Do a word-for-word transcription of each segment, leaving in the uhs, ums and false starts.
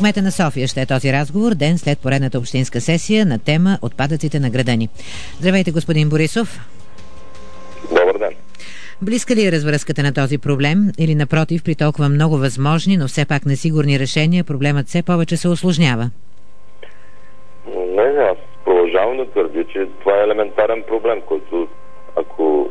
кмета на София ще е този разговор, ден след поредната общинска сесия на тема отпадъците на града ни. Здравейте, господин Борисов. Добър ден. Близка ли е развръзката на този проблем или напротив, при толкова много възможни, но все пак несигурни решения, проблемът все повече се усложнява? Не, не, аз продължавам да твърдя, че това е елементарен проблем, който ако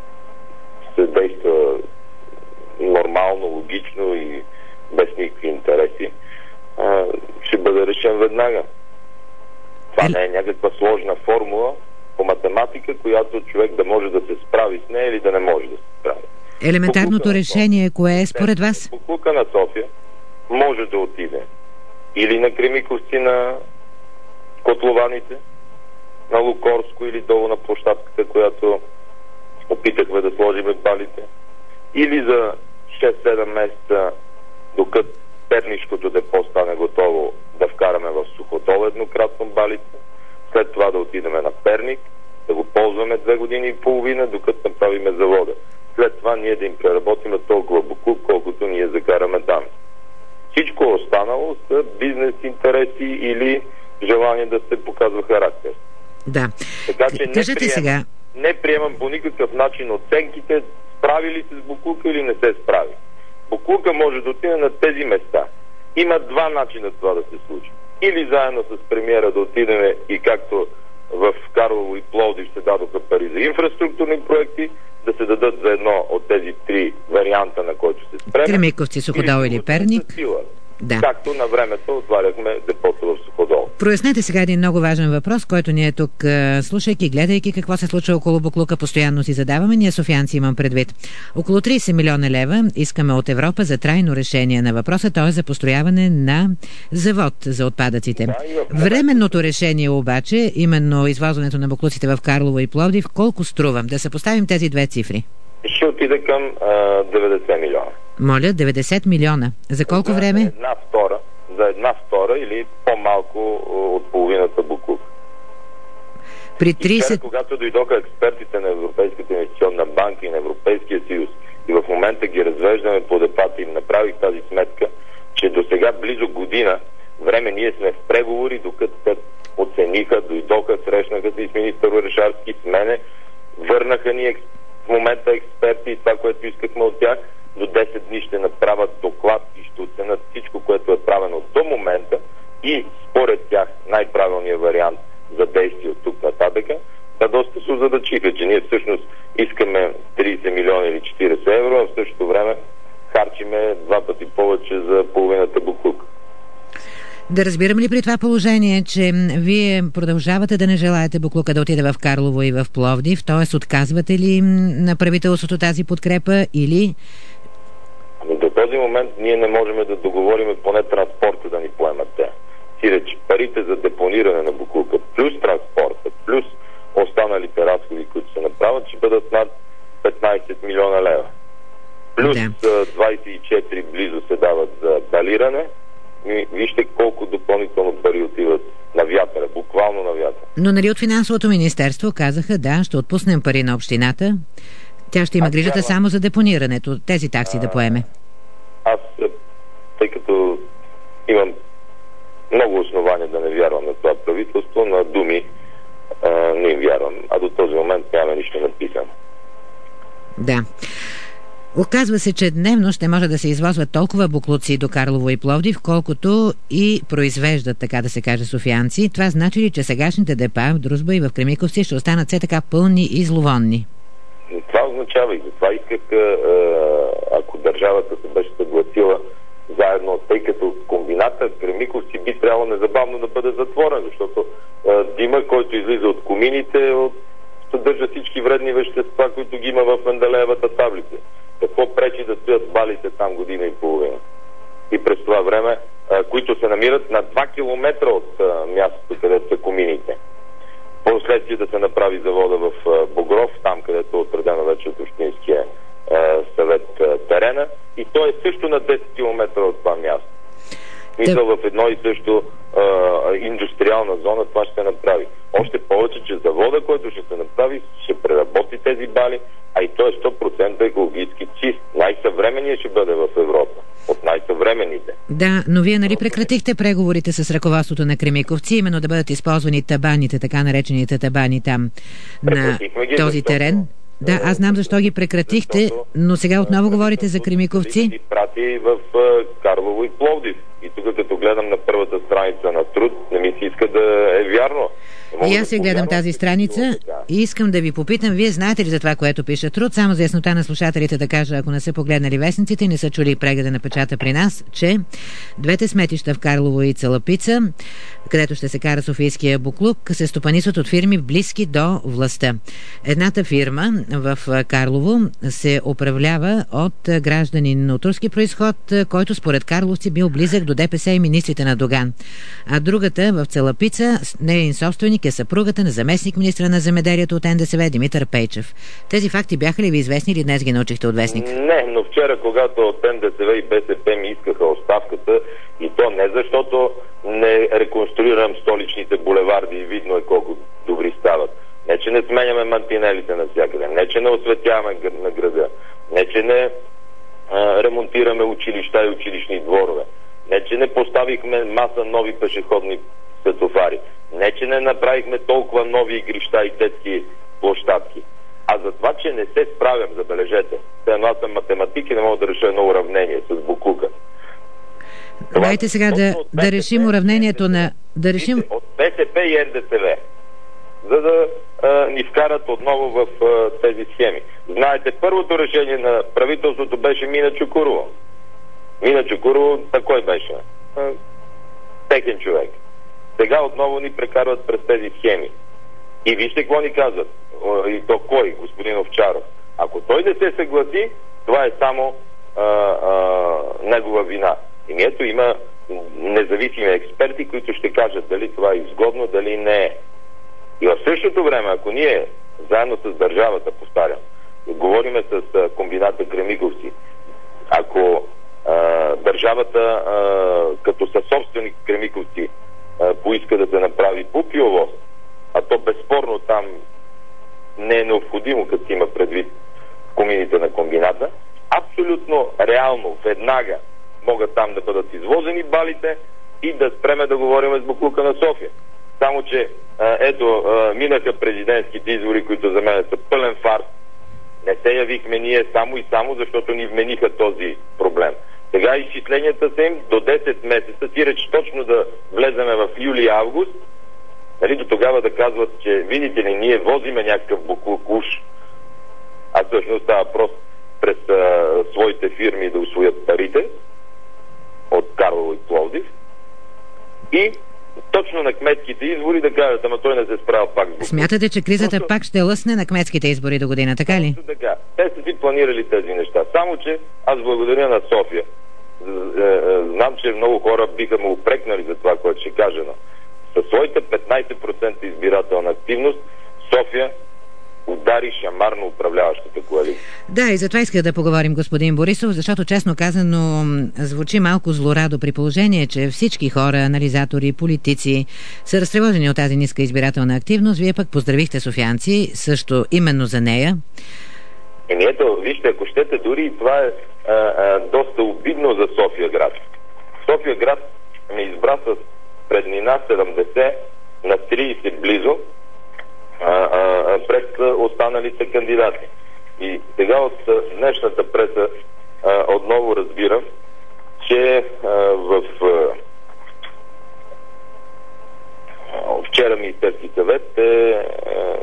се действа нормално, логично и без никакви интереси, ще бъде решен веднага. Това не е някаква сложна формула по математика, която човек да може да се справи с нея или да не може да се справи. Елементарното Боклука решение кое е според вас? Боклука на София може да отиде или на Кремиковци, на котлованите, на Лукорско или долу на площадката, която опитахме да сложим балите, или за шест-седем месеца, докато Пернишкото депо стане готово, да вкараме в Суходол еднократно балите, след това да отидем на Перник, да го ползваме две години и половина, докато направиме завода. След това ние да им преработиме толкова боклук, колкото ние закараме там. Всичко останало са бизнес интереси или желание да се показва характер. Да. Така че не Кажете приемам, сега. не приемам по никакъв начин оценките, справи ли се с боклука или не се справи. Боклука може да отиде на тези места. Има два начина това да се случи. Или заедно с премиера да отидем и както в Карлово и Пловдив се дадоха пари за инфраструктурни проекти, да се дадат за едно от тези три варианта, на който се спреме. Кремиковци, Суходол или, или Перник. Да. Както на времето отваряхме депото в Суходол. Прояснете сега един много важен въпрос, който ние тук, слушайки, гледайки какво се случва около боклука, постоянно си задаваме. Ние софиянци имам предвид. Около трийсет милиона лева искаме от Европа за трайно решение на въпроса, т.е. за построяване на завод за отпадъците. Да, временното решение обаче, именно извозването на боклуците в Карлово и Пловдив, колко струва? Да съпоставим тези две цифри. Ще отиде към а, деветдесет милиона. Моля, деветдесет милиона. За колко за време? Една втора, за една втора или по-малко от половината боклук. При трийсет... Вчера, когато дойдоха експертите на Европейската инвестиционна банка и на Европейския съюз и в момента ги развеждаме по депата, им направих тази сметка, че до сега близо година време ние сме в преговори, докато те оцениха, дойдоха, срещнаха се и с министър Орешарски, с мене, върнаха ни експерти. В момента експерти и това, което искахме от тях, до десет дни ще направят доклад и ще оценят всичко, което е правено до момента и според тях най-правилният вариант за действие от тук нататъка. Да доста се озадачиха, че ние всъщност искаме трийсет милиона или четирийсет евро, а в същото време харчиме два пъти повече за половината боклук. Да разбирам ли при това положение, че вие продължавате да не желаете боклука да отиде в Карлово и в Пловдив, т.е. отказвате ли на правителството тази подкрепа или... Ами до този момент ние не можем да договорим поне транспорта да ни поемат те. Сиреч парите за депониране на боклука плюс транспорта, плюс останалите разходи, които се направят, ще бъдат над петнайсет милиона лева. Плюс да. двайсет и четири близо се дават за балиране. Вижте колко допълнително пари отиват на вятъра, буквално на вятъра. Но нали от финансовото министерство казаха, да, ще отпуснем пари на общината, тя ще има а, грижата само за депонирането, тези такси а, да поеме. Аз, тъй като имам много основания да не вярвам на това правителство, на думи а, не им вярвам, а до този момент няма нищо написано. Да. Оказва се, че дневно ще може да се извозват толкова боклуци до Карлово и Пловдив, колкото и произвеждат, така да се каже, софиянци. Това значи ли, че сегашните депа в Дружба и в Кремиковци ще останат все така пълни и зловонни? Това означава и затова исках, ако държавата се беше съгласила заедно, тъй като комбината Кремиковци би трябвало незабавно да бъде затворен, защото дима, който излиза от комините, съдържа всички вредни вещества, които ги има в Менделеевата таблица. Какво пречи да стоят балите там година и половина? И през това време, а, които се намират на два километра от а, мястото, където са комините. Последствие да се направи завода в а, Богров, там където е отредено вече от Общинския а, съвет а, терена. И то е също на десет километра от това място. Мисля, в едно и също а, индустриална зона това ще се направи. Още повече, че завода, който ще се направи, ще преработи тези бали, а и той е сто процента екологически чист. Най-съвременният ще бъде в Европа. От най-съвременните. Да, но вие нали прекратихте преговорите с ръководството на Кремиковци, именно да бъдат използвани табаните, така наречените табани там на ги, този терен? Да, аз знам защо ги прекратихте, но сега отново говорите за Кремиковци. Ги прати в Карлово и Пловдив. И тук като гледам на първата страница на Труд, не ми се иска да е вярно. И аз се гледам тази страница и искам да ви попитам, вие знаете ли за това, което пише Труд? Само за яснота на слушателите да кажа, ако не са погледнали вестниците и не са чули прегледа на печата при нас, че двете сметища в Карлово и Цалапица, където ще се кара софийския буклук, се стопанисват от фирми близки до властта. Едната фирма в Карлово се управлява от гражданин от турски произход, който според карловци бил близък до ДПС и министрите на Доган. А другата в Цалапица, неин собственик е съпругата на заместник министра на земеделието от НДСВ Димитър Пейчев. Тези факти бяха ли ви известни или днес ги научихте от вестник? Не, но вчера, когато от НДСВ и БСП ми искаха оставката, и то не защото не реконструирам столичните булеварди и видно е колко добри стават. Не, че не сменяме мантинелите навсякъде, не, че не осветяваме на града, не, че не а, ремонтираме училища и училищни дворове, не, че не поставихме маса нови пешеходни светофари, не, че не направихме толкова нови игрища и детски площадки, а за това, че не се справям, забележете. Едно аз съм математик и не мога да реша едно уравнение с буклука. Дайте сега да, да решим уравнението на... Да решим... От БСП и НДСВ, за да а, ни вкарат отново в а, тези схеми. Знаете, първото решение на правителството беше Мина Чукурова. Мина Чукурова, а кой беше? А, техен човек. Сега отново ни прекарват през тези схеми. И вижте какво ни казват. И то кой? Господин Овчаров. Ако той не се съгласи, това е само а, а, негова вина. И ето има независими експерти, които ще кажат дали това е изгодно, дали не е. И в същото време, ако ние, заедно с държавата, повтарям, говориме с а, комбината Кремиковци, ако а, държавата а, като съсобственик Кремиковци а, поиска да се направи пупиовоз, а то безспорно там не е необходимо, като си има предвид комините на комбината, абсолютно реално, веднага могат там да бъдат извозени балите и да спреме да говорим с буклука на София. Само, че а, ето, а, минаха президентските избори, които за мен са пълен фарс. Не се явихме ние само и само, защото ни вмениха този проблем. Сега изчисленията са им до десет месеца, ти реч точно да влеземе в юли-август, нали, до тогава да казват, че видите ли, ние возиме някакъв буклук уж, а всъщност става просто през а, своите фирми да усвоят парите от Карлово и Пловдив и точно на кметските избори да кажат, ама той не се справил пак с буклук. Смятате, че кризата Просто... пак ще лъсне на кметските избори до година, така ли? Така. Те са си планирали тези неща. Само, че аз благодаря на София. Знам, че много хора биха му упрекнали за това, което ще кажа, но със своите петнайсет процента избирателна активност София удари шамарно управляващата коалиция. Да, и затова иска да поговорим, господин Борисов, защото честно казано звучи малко злорадо при положение, че всички хора, анализатори, политици са разтревожени от тази ниска избирателна активност. Вие пък поздравихте софиянци също именно за нея. Еми ето, вижте, ако щете, дори и това е а, а, доста обидно за София град. София град ме избра с преднина седемдесет на трийсет близо а, а, пред останалите кандидати. И сега от днешната преса а, отново разбирам, че а, в а, вчера Министерски съвет е а,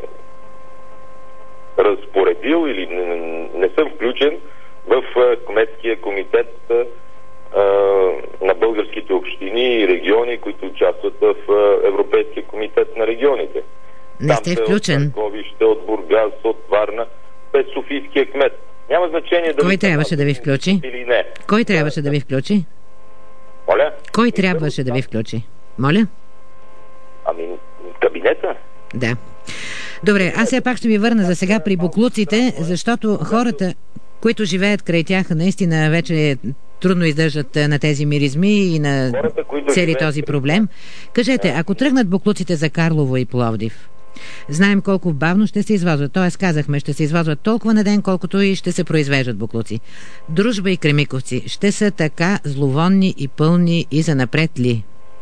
разпоредил или не, не съм включен в а, кметския комитет а, на българските общини и региони, които участват в а, Европейския комитет на регионите. Не сте включен. От Търговище, от Бургас, от Варна, без софийския кмет. Няма значение да... Кой трябваше да ви включи? Или не. Кой трябваше да ви включи? Моля? Кой трябваше да ви включи? Моля? Ами, кабинета. Да. Добре, аз все пак ще ви върна за сега при буклуците, защото хората... които живеят край тях, наистина вече трудно издържат на тези миризми и на хората, цели този проблем. Кажете, ако тръгнат боклуците за Карлово и Пловдив, знаем колко бавно ще се извозват. Тоест, казахме, ще се извозват толкова на ден, колкото и ще се произвеждат боклуци. Дружба и Кремиковци ще са така зловонни и пълни и занапред ли?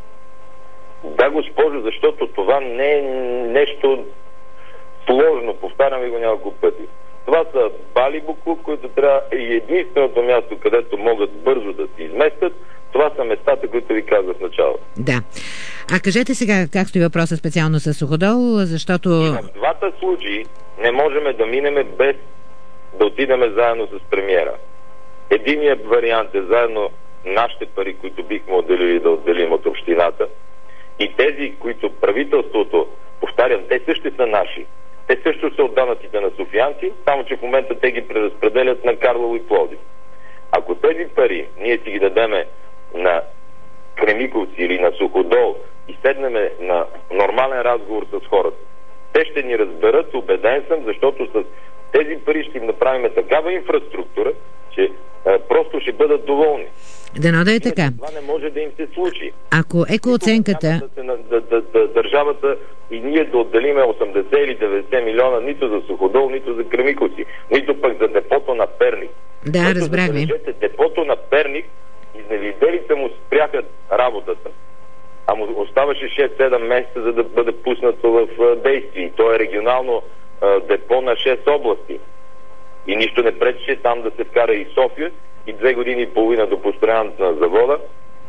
Да, госпожо, защото това не е нещо сложно. Повтарям ви го няколко пъти. Това са бали боклук, които трябва и единственото място, където могат бързо да се изместят. Това са местата, които ви казах в началото. Да. А кажете сега как стои въпроса специално с Суходол, защото... И в двата случаи не можем да минеме без да отидеме заедно с премиера. Единият вариант е заедно нашите пари, които бихме отделили, да отделим от общината. И тези, които правителството, повтарям, те също са наши. Те също са от данъците на софиянци, само че в момента те ги преразпределят на Карлово и Пловдив. Ако тези пари ние си ги дадеме на Кремиковци или на Суходол и седнеме на нормален разговор с хората, те ще ни разберат, убеден съм, защото с тези пари ще им направим такава инфраструктура, че а, просто ще бъдат доволни. Дано да е така. Това не може да им се случи. Ако екооценката... Да, да, да, да, държавата и ние да отделиме осемдесет или деветдесет милиона нито за Суходол, нито за Кремиковци, нито пък за депото на Перник. Да, разбрах ви. Депото на Перник, изневиделите му спряха работата. А му оставаше шест-седем месеца, за да бъде пуснато в действие. То е регионално а, депо на шест области. И нищо не пречеше там да се вкара и София, и две години и половина до построяването на завода.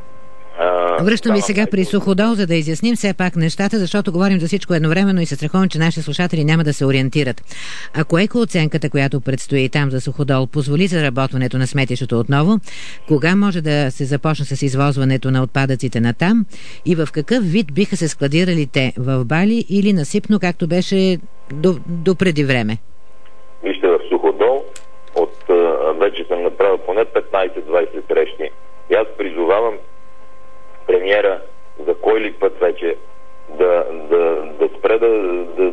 А, Връщам ви сега при Суходол, за да изясним все пак нещата, защото говорим за всичко едновременно и се страхувам, че нашите слушатели няма да се ориентират. Ако екооценката, която предстои там за Суходол, позволи заработването на сметището отново, кога може да се започне с извозването на отпадъците на там и в какъв вид биха се складирали те, в бали или насипно, както беше до, до преди време? Вижте, в Суходол от, вече съм направил поне петнайсет-двайсет срещи и аз призовавам премиера за кой ли път вече да, да, да спре да, да...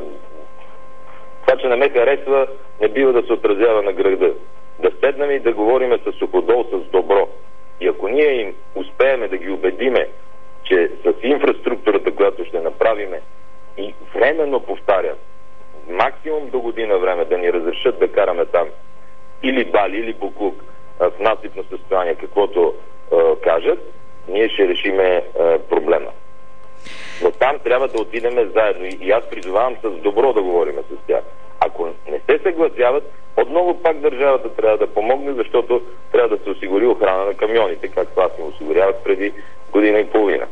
Това, че не ме харесва, не бива да се отразява на града. Да седнем и да говорим с Суходол с добро. И ако ние им успееме да ги убедиме, че с инфраструктурата, която ще направиме, и временно повтарям, максимум до година време да ни разрешат да караме там или бали, или буклук в насипно състояние, каквото е, кажат, ние ще решиме е, проблема. Но там трябва да отидеме заедно и, и аз призовавам с добро да говорим с тях. Ако не се съгласяват, отново пак държавата трябва да помогне, защото трябва да се осигури охрана на камионите, както аз ми осигурявах преди година и половина.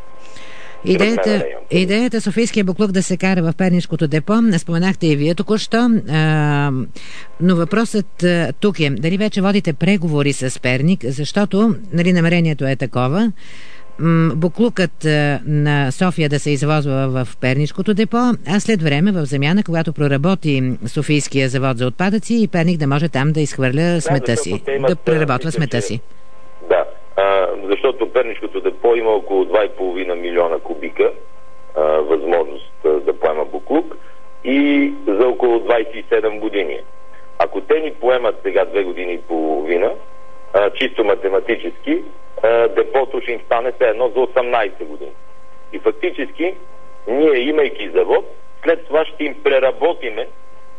Идеята, идеята Софийския буклук да се кара в Пернишкото депо, споменахте и вие току-що, а, но въпросът а, тук е, дали вече водите преговори с Перник, защото нали, намерението е такова, м- буклукът а, на София да се извозва в Пернишкото депо, а след време в замяна, когато проработи Софийския завод за отпадъци и Перник да може там да изхвърля да, смета си, да преработва смета си. Да. А, защото Пернишкото депо има около два и половина милиона кубика а, възможност а, да поема буклук и за около двайсет и седем години. Ако те ни поемат сега две години и половина, а, чисто математически, а, депото ще им стане все едно за осемнайсет години. И фактически, ние имайки завод, след това ще им преработиме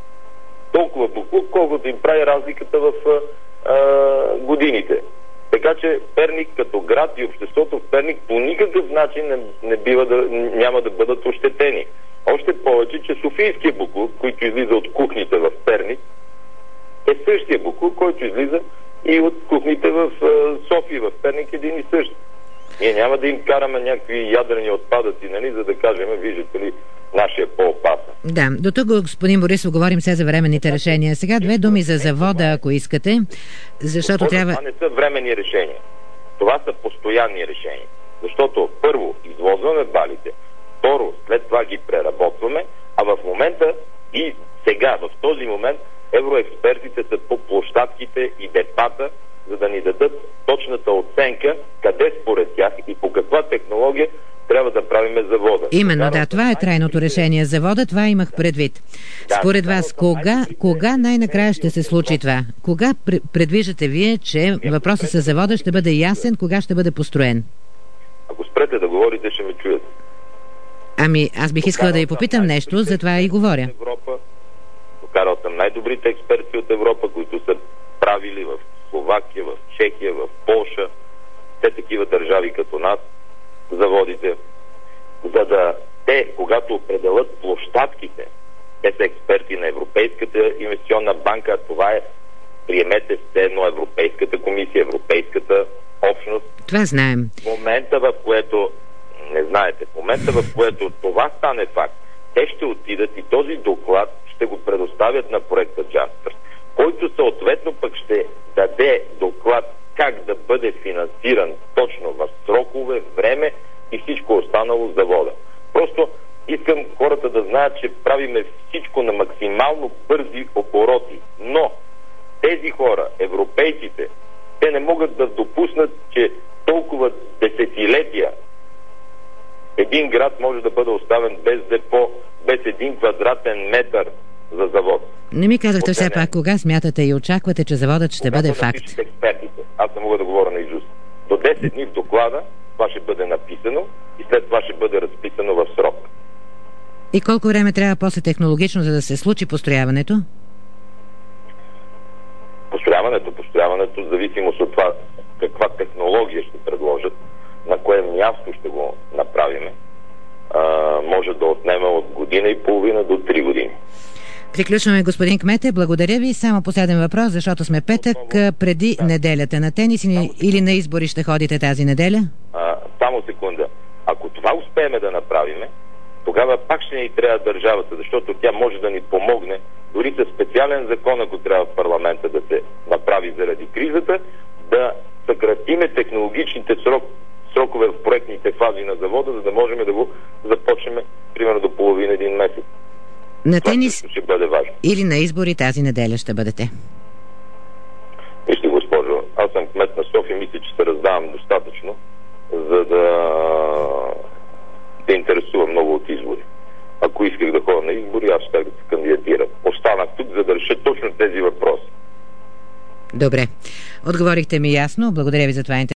толкова буклук, колкото им прави разликата в а, а, годините. Така че Перник като град и обществото в Перник по никакъв начин не, не бива да, няма да бъдат ощетени. Още повече, че Софийския буклук, който излиза от кухните в Перник, е същия буклук, който излиза и от кухните в София, в Перник един и същ. Ние няма да им караме някакви ядрени отпадъци, нали, за да кажем, виждате ли, нашия по-опасен. Да, до тук, господин Борисов, говорим все за временните решения. Сега две думи за завода, ако искате, защото Господа, трябва... Това не са временни решения. Това са постоянни решения. Защото първо извозваме балите, второ след това ги преработваме, а в момента и сега, в този момент, евроекспертите са по площадките и депата, за да ни дадат точната оценка къде според тях и по каква технология трябва да правиме завода. Именно, да, това е трайното решение. Завода, това имах предвид. Да, Според вас, кога, кога най-накрая ще се случи това? Кога предвиждате вие, че въпросът с завода ще бъде ясен, кога ще бъде построен? Ако спрете да говорите, ще ме чуете. Ами, аз бих искала да ви попитам нещо, затова и говоря. Европа, докарал съм най-добрите експерти от Европа, които са правили в Словакия, в Чехия, в Полша, те такива държави като нас, заводите, за да те, когато определят площадките, те са експерти на Европейската инвестиционна банка, а това е, приемете все едно Европейската комисия, Европейската общност. Това знаем. В момента, в което, не знаете, в момента, в което това стане факт, те ще отидат и този доклад ще го предоставят на проекта Джаспер, който съответно пък ще даде доклад как да бъде финансиран точно в срокове, време и всичко останало с завода. Просто искам хората да знаят, че правиме всичко на максимално бързи обороти. Но тези хора, европейците, те не могат да допуснат, че толкова десетилетия един град може да бъде оставен без депо, без един квадратен метър за завод. Не ми казахте все пак кога смятате и очаквате, че заводът ще бъде факт. Експертите. Аз не мога да говоря на изуст. До десет дни в доклада това ще бъде написано и след това ще бъде разписано в срок. И колко време трябва после технологично, за да се случи построяването? Построяването, построяването, в зависимост от това каква технология ще предложат, на кое място ще го направиме, а, може да отнеме от година и половина до три години. Приключваме, господин Кмете. Благодаря ви. Само последен въпрос, защото сме петък, преди да. неделята на тенис или на избори ще ходите тази неделя? А, само секунда. Ако това успеем да направиме, тогава пак ще ни трябва държавата, защото тя може да ни помогне, дори със специален закон, ако трябва в парламента да се направи заради кризата, да съкратиме технологичните срок, срокове в проектните фази на завода, за да можем да го започнем примерно до половина един месец. На тенис ще бъде важно. Или на избори тази неделя ще бъдете? Вижте, госпожо, аз съм кмет на София, мисля, че се раздавам достатъчно, за да се интересува много от избори. Ако исках да ходя на избори, аз ще да се кандидатирам. Останах тук, за да реша точно тези въпроси. Добре. Отговорихте ми ясно. Благодаря ви за това.